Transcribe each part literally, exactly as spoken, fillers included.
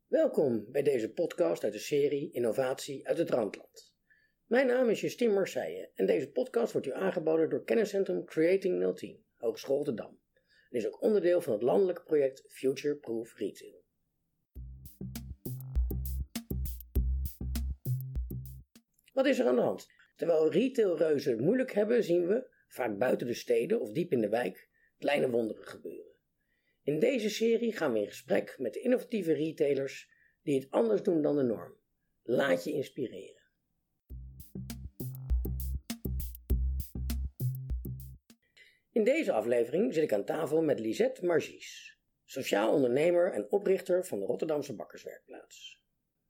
Welkom bij deze podcast uit de serie Innovatie uit het Randland. Mijn naam is Justine Marseille en deze podcast wordt u aangeboden door kenniscentrum Creating nul tien, Hogeschool Rotterdam. En is ook onderdeel van het landelijke project Future Proof Retail. Wat is er aan de hand? Terwijl retailreuzen het moeilijk hebben, zien we, vaak buiten de steden of diep in de wijk, kleine wonderen gebeuren. In deze serie gaan we in gesprek met innovatieve retailers die het anders doen dan de norm. Laat je inspireren. In deze aflevering zit ik aan tafel met Lisette Margies, sociaal ondernemer en oprichter van de Rotterdamse Bakkerswerkplaats.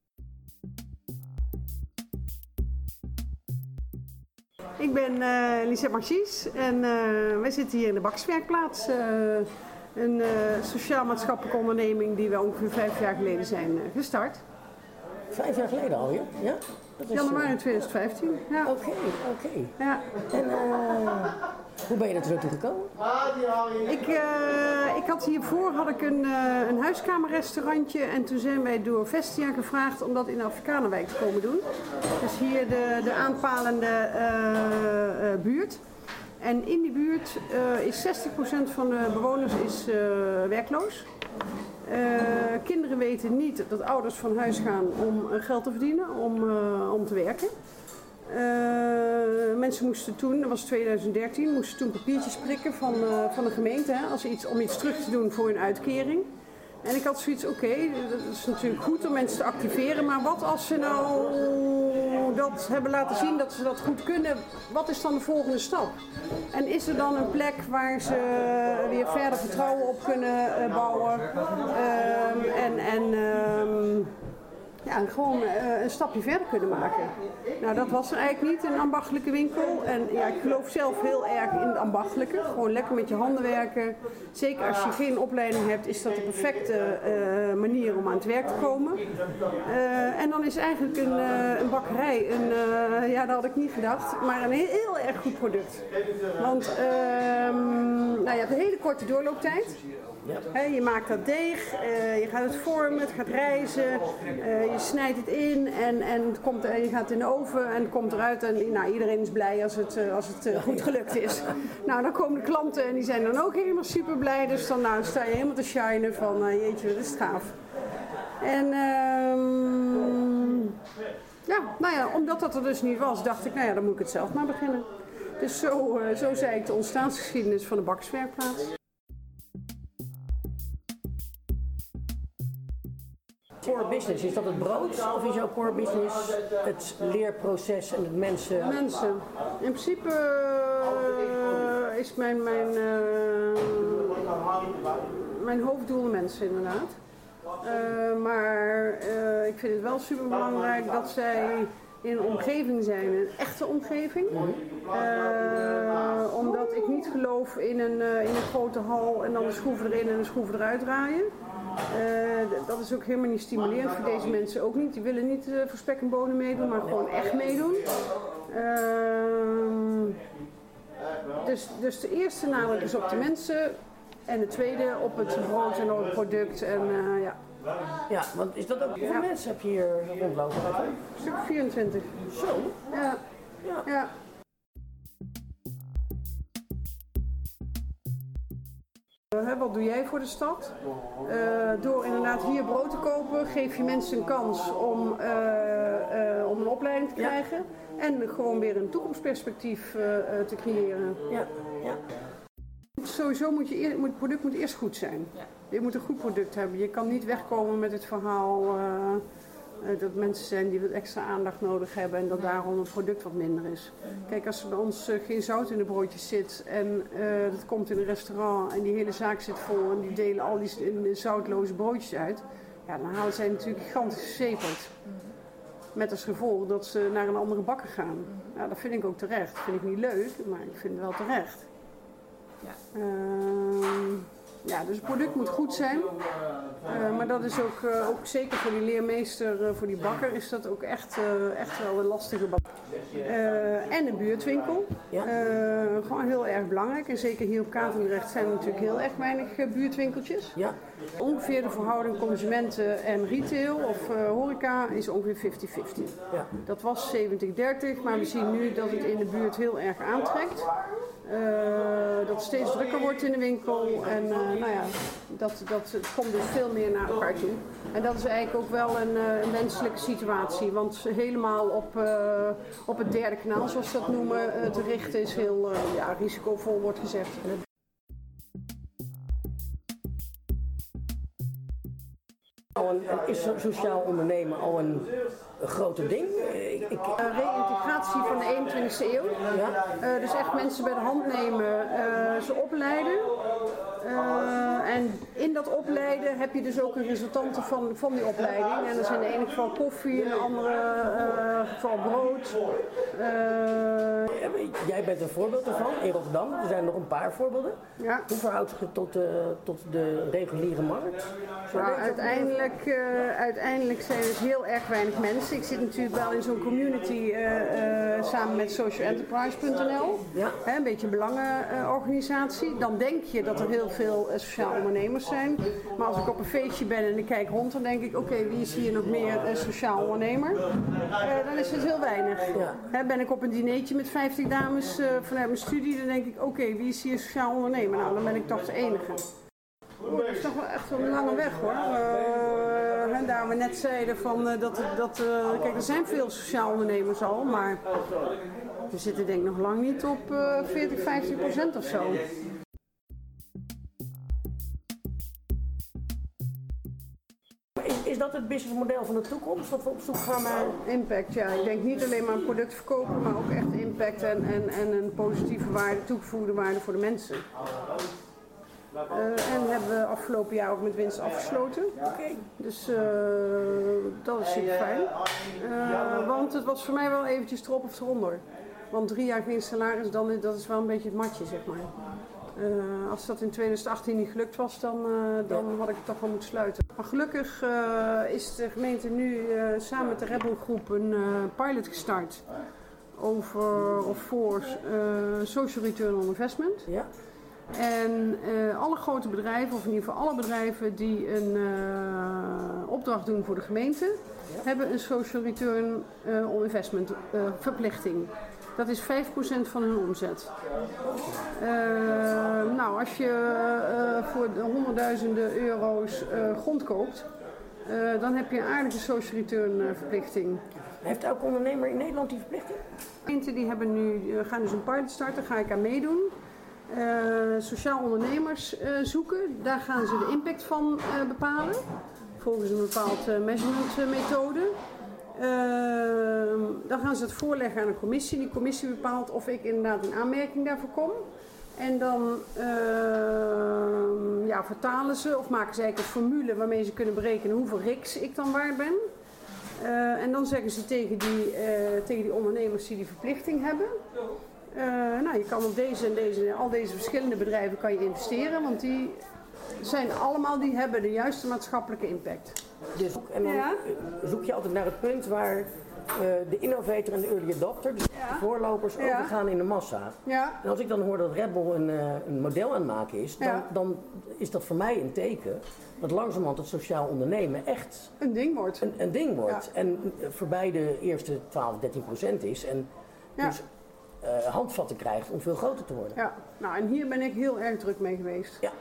Ik ben uh, Lisette Margies en uh, wij zitten hier in de Bakkerswerkplaats. Uh, een uh, sociaal-maatschappelijke onderneming die we ongeveer vijf jaar geleden zijn uh, gestart. Vijf jaar geleden alweer? Ja? Dat is, Januari tweeduizend vijftien. Ja. Oké, oké. Ja. En uh, hoe ben je er zo toe gekomen? Ik, uh, ik had hiervoor had ik een, uh, een huiskamerrestaurantje en toen zijn wij door Vestia gevraagd om dat in de Afrikanenwijk te komen doen. Dus hier de, de aanpalende uh, uh, buurt. En in die buurt uh, is zestig procent van de bewoners is, uh, werkloos. Uh, kinderen weten niet dat ouders van huis gaan om uh, geld te verdienen, om, uh, om te werken. Uh, mensen moesten toen, dat was tweeduizend dertien, moesten toen papiertjes prikken van, uh, van de gemeente hè, als iets, om iets terug te doen voor hun uitkering. En ik had zoiets, oké, okay, dat is natuurlijk goed om mensen te activeren, maar wat als ze nou dat hebben laten zien dat ze dat goed kunnen, wat is dan de volgende stap? En is er dan een plek waar ze weer verder vertrouwen op kunnen uh, bouwen um, en, en um, ja, gewoon uh, een stapje verder kunnen maken? Nou, dat was er eigenlijk niet, een ambachtelijke winkel. En ja, ik geloof zelf heel erg in het ambachtelijke. Gewoon lekker met je handen werken. Zeker als je geen opleiding hebt, is dat de perfecte uh, manier om aan het werk te komen. Uh, en dan is eigenlijk een, uh, een bakkerij, een, uh, ja, dat had ik niet gedacht, maar een heel, heel erg goed product. Want uh, nou, je hebt een hele korte doorlooptijd. He, je maakt dat deeg, uh, je gaat het vormen, het gaat rijzen, uh, je snijdt het in en, en het komt, uh, je gaat het in de oven en het komt eruit en nou, iedereen is blij als het, uh, als het uh, goed gelukt is. Nou, dan komen de klanten en die zijn dan ook helemaal super blij, dus dan nou, sta je helemaal te shinen van uh, jeetje, wat is het gaaf. En um, ja, nou ja, omdat dat er dus niet was, dacht ik, nou ja, dan moet ik het zelf maar beginnen. Dus zo, uh, zo zei ik de ontstaansgeschiedenis van de Bakkerswerkplaats. Core business, is dat het brood of is jouw core business het leerproces en het mensen? Mensen. In principe uh, is mijn, mijn, uh, mijn hoofddoel mensen inderdaad. Uh, maar uh, ik vind het wel super belangrijk dat zij in een omgeving zijn, een echte omgeving. Uh, omdat ik niet geloof in een, uh, in een grote hal en dan de schroeven erin en de schroeven eruit draaien. Uh, dat is ook helemaal niet stimulerend voor deze mensen ook niet. Die willen niet uh, voor spek en bonen meedoen, maar gewoon echt meedoen. Uh, dus, dus de eerste nadruk is op de mensen en de tweede op het brood en op het product. En, uh, ja. Ja, want is dat ook, hoeveel ja. mensen heb je hier rondlopen? Een stuk vierentwintig. Zo? Ja. Ja. ja. Uh, wat doe jij voor de stad? Uh, door inderdaad hier brood te kopen geef je mensen een kans om, uh, uh, om een opleiding te krijgen. Ja. En gewoon weer een toekomstperspectief uh, uh, te creëren. Ja. Ja. Sowieso moet je eer, moet, het product moet eerst goed zijn. Ja. Je moet een goed product hebben. Je kan niet wegkomen met het verhaal uh, uh, dat mensen zijn die wat extra aandacht nodig hebben en dat daarom het product wat minder is. Kijk, als er bij ons uh, geen zout in de broodjes zit en uh, dat komt in een restaurant en die hele zaak zit vol en die delen al die zoutloze broodjes uit, ja, dan halen zij natuurlijk gigantisch verzepeld. Met als gevolg dat ze naar een andere bakker gaan. Ja, dat vind ik ook terecht. Dat vind ik niet leuk, maar ik vind het wel terecht. Ja. Uh, ja, dus het product moet goed zijn. Uh, maar dat is ook, uh, ook zeker voor die leermeester, uh, voor die bakker, is dat ook echt, uh, echt wel een lastige bak. Uh, en een buurtwinkel. Ja. Uh, gewoon heel erg belangrijk. En zeker hier op Katendrecht zijn er natuurlijk heel erg weinig uh, buurtwinkeltjes. Ja. Ongeveer de verhouding consumenten en retail of uh, horeca is ongeveer vijftig vijftig. Ja. Dat was zeventig dertig, maar we zien nu dat het in de buurt heel erg aantrekt. Uh, dat het steeds drukker wordt in de winkel en uh, nou ja, dat, dat, het komt dus veel meer naar elkaar toe. En dat is eigenlijk ook wel een, uh, een wenselijke situatie, want helemaal op, uh, op het derde kanaal, zoals ze dat noemen, uh, te richten is heel uh, ja, risicovol, wordt gezegd. Is sociaal ondernemen al een, een grote ding? Ik, ik... Uh, reïntegratie van de eenentwintigste eeuw. Ja. Uh, dus echt mensen bij de hand nemen, uh, ze opleiden. Uh, en in dat opleiden heb je dus ook een resultante van, van die opleiding. En dat is in de ene geval koffie, in de andere uh, geval brood. Uh, Jij bent een voorbeeld ervan in Rotterdam. Er zijn nog een paar voorbeelden. Ja. Hoe verhoudt zich het tot, uh, tot de reguliere markt? Nou, uiteindelijk, uh, uiteindelijk zijn het heel erg weinig mensen. Ik zit natuurlijk wel in zo'n community uh, uh, samen met social enterprise punt n l. Ja. He, een beetje een belangenorganisatie. Dan denk je dat er heel veel uh, sociaal ondernemers zijn. Maar als ik op een feestje ben en ik kijk rond, dan denk ik, oké, okay, wie is hier nog meer uh, sociaal ondernemer? Uh, dan is het heel weinig. Ja. He, ben ik op een dinertje met vijftig dames uh, vanuit mijn studie, dan denk ik, oké, okay, wie is hier sociaal ondernemer? Nou, dan ben ik toch de enige. Oh, dat is toch wel echt een lange weg hoor. Uh, en daar we net zeiden van uh, dat, dat uh, kijk, er zijn veel sociaal ondernemers al, maar we zitten denk ik nog lang niet op uh, veertig, vijftig procent of zo. Is, is dat het businessmodel van de toekomst? Dat we op zoek gaan naar impact? Ja, ik denk niet alleen maar een product verkopen, maar ook echt impact en, en, en een positieve waarde, toegevoegde waarde voor de mensen. Uh, en hebben we afgelopen jaar ook met winst afgesloten. Okay. Dus uh, dat is super fijn. Uh, want het was voor mij wel eventjes erop of eronder. Want drie jaar geen salaris, dan, dat is wel een beetje het matje, zeg maar. Uh, als dat in twintig achttien niet gelukt was, dan, uh, dan had ik het toch wel moeten sluiten. Maar gelukkig uh, is de gemeente nu uh, samen met de Rebel Groep een uh, pilot gestart over of voor uh, social return on investment. Ja. En uh, alle grote bedrijven, of in ieder geval alle bedrijven die een uh, opdracht doen voor de gemeente, ja. hebben een social return uh, on investment uh, verplichting. Dat is vijf procent van hun omzet. Uh, nou, als je uh, voor de honderdduizenden euro's uh, grond koopt, uh, dan heb je een aardige social return uh, verplichting. Heeft elke ondernemer in Nederland die verplichting? Gemeenten die hebben nu, uh, gaan dus een pilot starten, ga ik aan meedoen. Uh, sociaal ondernemers uh, zoeken, daar gaan ze de impact van uh, bepalen, volgens een bepaald uh, measurement uh, methode. Uh, dan gaan ze het voorleggen aan een commissie, die commissie bepaalt of ik inderdaad in aanmerking daarvoor kom. En dan uh, ja, vertalen ze of maken ze eigenlijk een formule waarmee ze kunnen berekenen hoeveel R I C's ik dan waard ben. Uh, en dan zeggen ze tegen die, uh, tegen die ondernemers die die verplichting hebben. Uh, nou, je kan op deze en deze, al deze verschillende bedrijven kan je investeren, want die zijn allemaal, die hebben de juiste maatschappelijke impact. Dus, en dan ja? zoek je altijd naar het punt waar uh, de innovator en de early adopter, dus ja. de voorlopers, ja. overgaan in de massa. Ja. En als ik dan hoor dat Red Bull een, uh, een model aan het maken is, dan, ja. dan is dat voor mij een teken dat langzamerhand het sociaal ondernemen echt een ding wordt. Een, een ding wordt. Ja. En voorbij de eerste twaalf, dertien procent is. En ja. dus uh, handvatten krijgt om veel groter te worden. Ja, nou en hier ben ik heel erg druk mee geweest. Ja.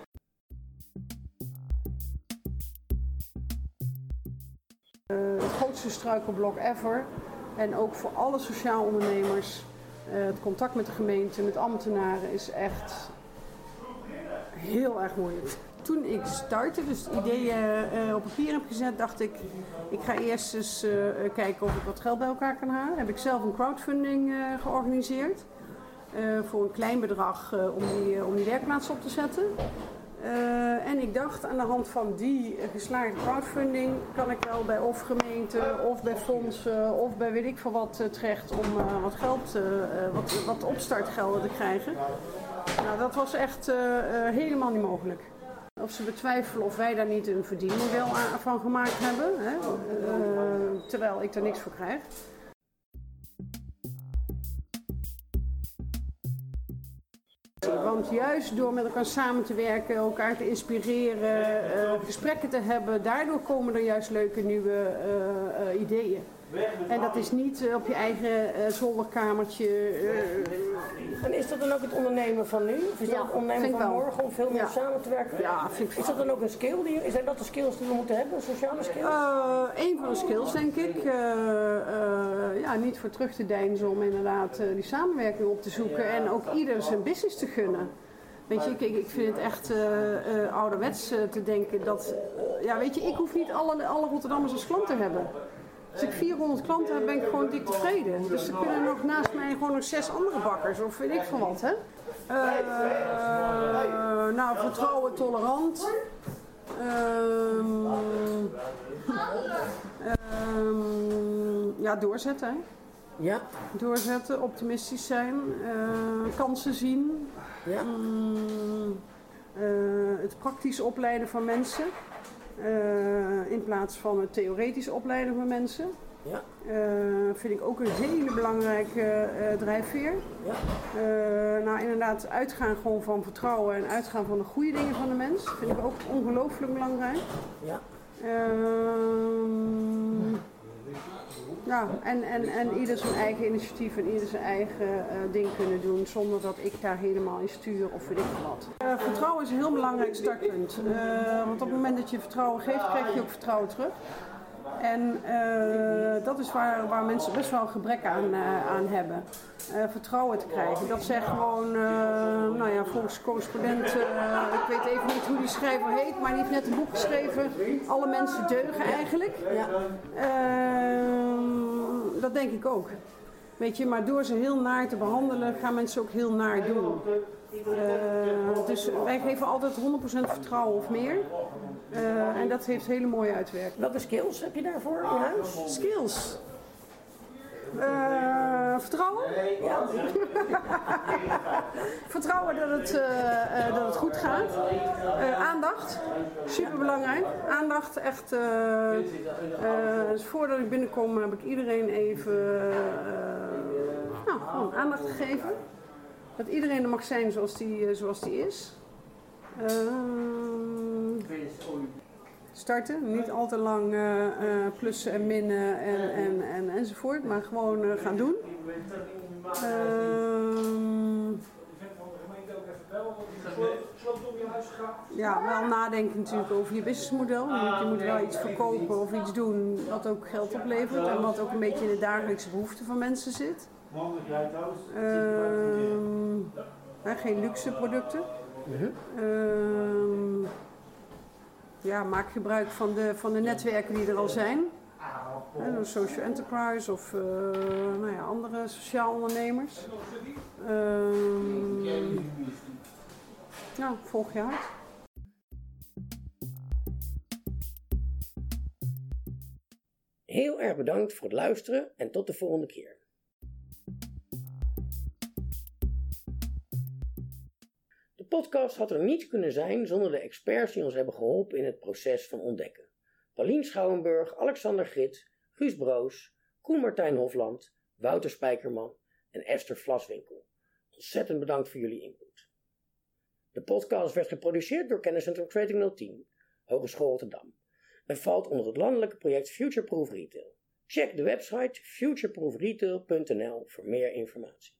Uh, het grootste struikelblok ever. En ook voor alle sociaal ondernemers. Uh, het contact met de gemeente, met ambtenaren is echt heel erg moeilijk. Toen ik startte, dus het idee uh, op papier heb gezet, dacht ik, ik ga eerst eens uh, kijken of ik wat geld bij elkaar kan halen. Heb ik zelf een crowdfunding uh, georganiseerd. Uh, voor een klein bedrag uh, om, die, uh, om die werkplaats op te zetten. Uh, en ik dacht, aan de hand van die uh, geslaagde crowdfunding kan ik wel bij of gemeenten of bij fondsen of bij weet ik veel wat uh, terecht om uh, wat geld, uh, wat, wat opstartgelden te krijgen. Nou, dat was echt uh, uh, helemaal niet mogelijk. Of ze betwijfelen of wij daar niet een verdienmodel van gemaakt hebben, hè? Uh, terwijl ik er niks voor krijg. Want juist door met elkaar samen te werken, elkaar te inspireren, uh, gesprekken te hebben, daardoor komen er juist leuke nieuwe uh, uh, ideeën. En dat is niet uh, op je eigen uh, zolderkamertje. Uh, en is dat dan ook het ondernemen van nu? Of is ja, dat het ondernemen van wel. morgen om veel meer ja. samen te werken? Ja, vind ik is dat dan ook een skill? Die, zijn dat de skills die we moeten hebben, sociale skills? Uh, een van de skills denk ik. Uh, uh, ja, niet voor terug te deinzen om inderdaad uh, die samenwerking op te zoeken en ook ieder zijn business te gunnen. Weet je, ik, ik vind het echt uh, uh, ouderwets uh, te denken dat, uh, ja weet je, ik hoef niet alle, alle Rotterdammers als klant te hebben. Als ik vierhonderd klanten heb, ben ik gewoon dik tevreden. Dus er kunnen nog naast mij gewoon nog zes andere bakkers of weet ik van wat, hè. Uh, uh, nou, vertrouwen, tolerant. Um, um, ja, doorzetten, hè. Ja. Doorzetten, optimistisch zijn, uh, kansen zien. Ja. Um, uh, het praktisch opleiden van mensen. Uh, in plaats van het theoretisch opleiden van mensen. Ja. Uh, vind ik ook een hele belangrijke uh, drijfveer. Ja. Uh, nou, inderdaad, uitgaan gewoon van vertrouwen en uitgaan van de goede dingen van de mens. Vind ik ook ongelooflijk belangrijk. Ja. Uh, ja, en, en, en ieder zijn eigen initiatief en ieder zijn eigen uh, ding kunnen doen zonder dat ik daar helemaal in stuur of weet ik wat. Uh, vertrouwen is een heel belangrijk startpunt. Uh, want op het moment dat je vertrouwen geeft, krijg je ook vertrouwen terug. En uh, dat is waar, waar mensen best wel een gebrek aan, uh, aan hebben. Uh, vertrouwen te krijgen. Dat zij gewoon, uh, nou ja, volgens correspondent, uh, ik weet even niet hoe die schrijver heet, maar die heeft net een boek geschreven, Alle mensen deugen eigenlijk. Ja. Uh, dat denk ik ook. Weet je, maar door ze heel naar te behandelen, gaan mensen ook heel naar doen. Uh, dus wij geven altijd honderd procent vertrouwen of meer. Uh, en dat heeft hele mooie uitwerking. Welke skills heb je daarvoor in huis? Skills? Uh, vertrouwen? Ja. Vertrouwen dat het, uh, uh, dat het goed gaat. Uh, aandacht, super belangrijk. Aandacht, echt. Uh, uh, dus voordat ik binnenkom heb ik iedereen even uh, nou, gewoon aandacht gegeven. Dat iedereen er mag zijn zoals die, uh, zoals die is. Uh, starten, niet al te lang uh, uh, plussen en minnen en, en, en, enzovoort, maar gewoon uh, gaan doen. Uh, ja, wel nadenken natuurlijk over je businessmodel. Je moet wel iets verkopen of iets doen wat ook geld oplevert en wat ook een beetje in de dagelijkse behoeften van mensen zit. Uh, uh, geen luxe producten. Uh, ja, maak gebruik van de, van de netwerken die er al zijn. Een social enterprise of uh, nou ja, andere sociaal ondernemers. Uh, nou, volg je hart. Heel erg bedankt voor het luisteren en tot de volgende keer. De podcast had er niet kunnen zijn zonder de experts die ons hebben geholpen in het proces van ontdekken. Paulien Schouwenburg, Alexander Grit, Guus Broos, Koen Martijn Hofland, Wouter Spijkerman en Esther Vlaswinkel. Ontzettend bedankt voor jullie input. De podcast werd geproduceerd door Kenniscentrum Creating nul tien, Hogeschool Rotterdam, en valt onder het landelijke project Futureproof Retail. Check de website futureproof retail punt n l voor meer informatie.